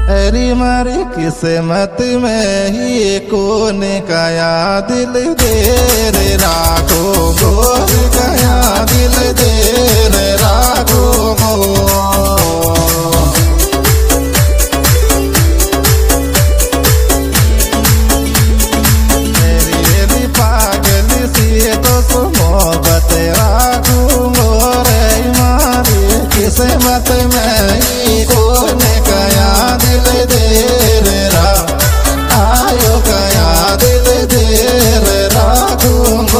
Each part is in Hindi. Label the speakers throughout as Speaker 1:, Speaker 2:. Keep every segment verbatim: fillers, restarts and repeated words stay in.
Speaker 1: अरे मारी किस्मत में ही कोने गया दिल दे रे राखो गोर गया दिल दे रे राखो मेरी पागल सी तो मोहब्बत राखो मोरे मारी किस्मत में ही कोने गया दिल दे रे रा आयो गया दिल दे रे राखूंगो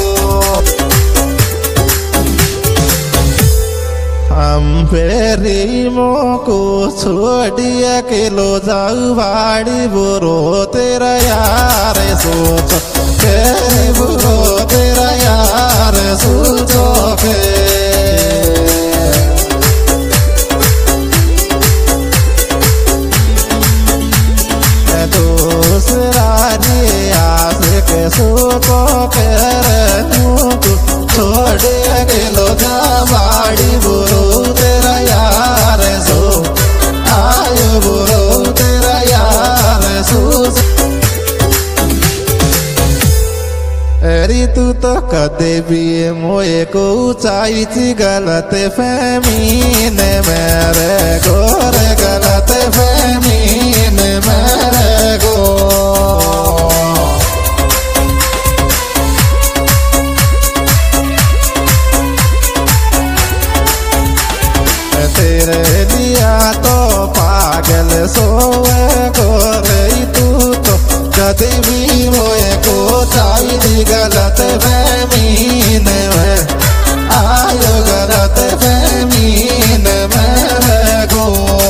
Speaker 1: हम फेरी मोको छोड़िया के लो जाऊ बाड़ी बुरो तेरा यार सोचो तेरी बुरो तेरा यार सोचो के सोचो कर छोड़ गेलो जा बाड़ी बुरो तेरा यार सो आयो बुरो तेरा यार सो अरे तू तो कदे भी मोए को ऊंचाई थी गलत फहमी ने मेरे गोर गलत फहमी ने मेरे गो तेरे लिया तो पागल सोए गोरे तू तो कभी भी मोए को चाहिए गलत फहमीन में आयो गलत फहमीन में गो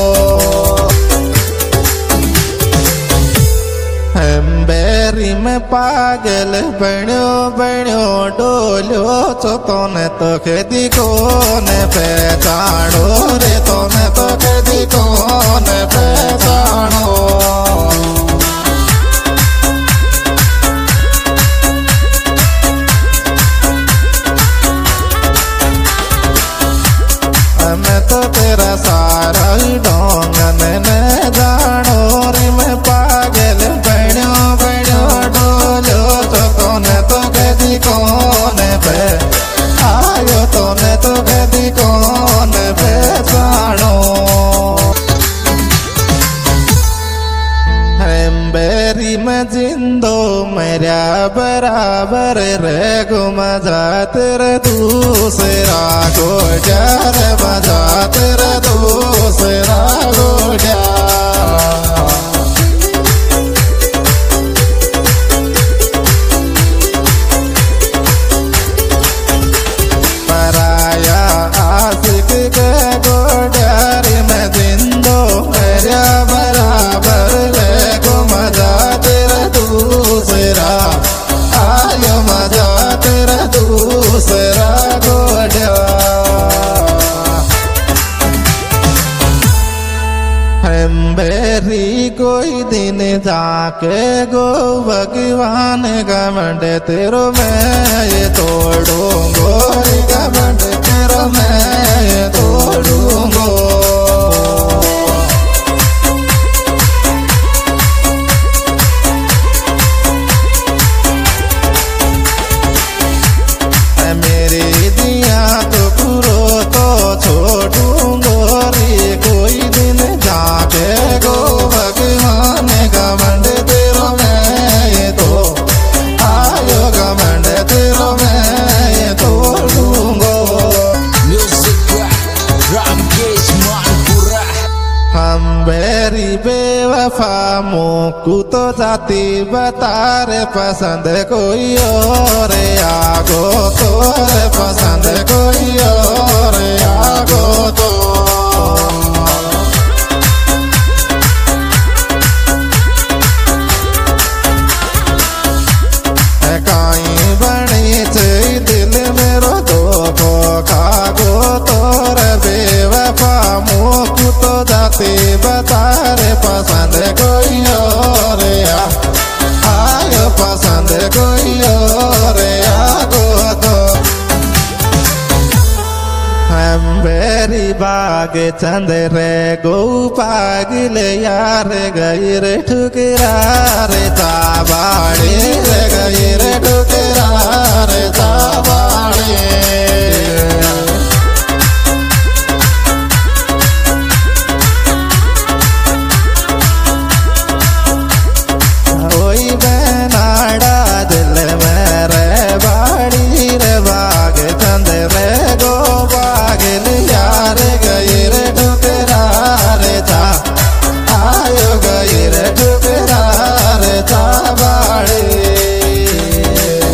Speaker 1: हम बेरी में पागल बण्यो बण्यो डोलो चो तोने तो खेदी कोने पहचानो रे तोने तो खेदी कोने पहचानो मैं तो तेरा सारा ढोंगन ने जानो रे मैं पागल बण्यो बण्यो डोलो चो तोने तो खेदी कोने पे आयो तोने तो खेदी कोने पे जानो बेरी में जिंदो मेरा बराबर रे गो मजा तेरे दूसरा गो जार मजा तेरे दूसरा गो पराया आशिक के गोडार में जिंदो मेरा बराबर रे गो मजा तेरा दूसरा आयो मजा तेरा दूसरा गोडा हम बेरी कोई दिन जाके गो भगवान गमंड तेरो मैं ये तोड़ूंगो गमंड तेरो मैं ये तोड़ूंगो मेरी दिया तो पूरो तो छोड़ूंगो रे कोई दिन जाके गो भगवान गमंड तेरो मैं तो आयो गमंड तेरो मैं तोड़ूंगो हम बेरी बेवफा मोकू तो जाती बता रे पसंद कोई और आगो तो रे पसंद कोई और आगो तो काई बनी चे दिल मेरो दो खागो तो रे बेवफा मोकू तो जाती बता रे पसंद कोई और आयो पसंद कोई और आगो तो हम बेरी बागे चंद रे गो पागिल यार गई रे ठुकरा रे ताबाड़ी रे गई रे ठुकरा रे ता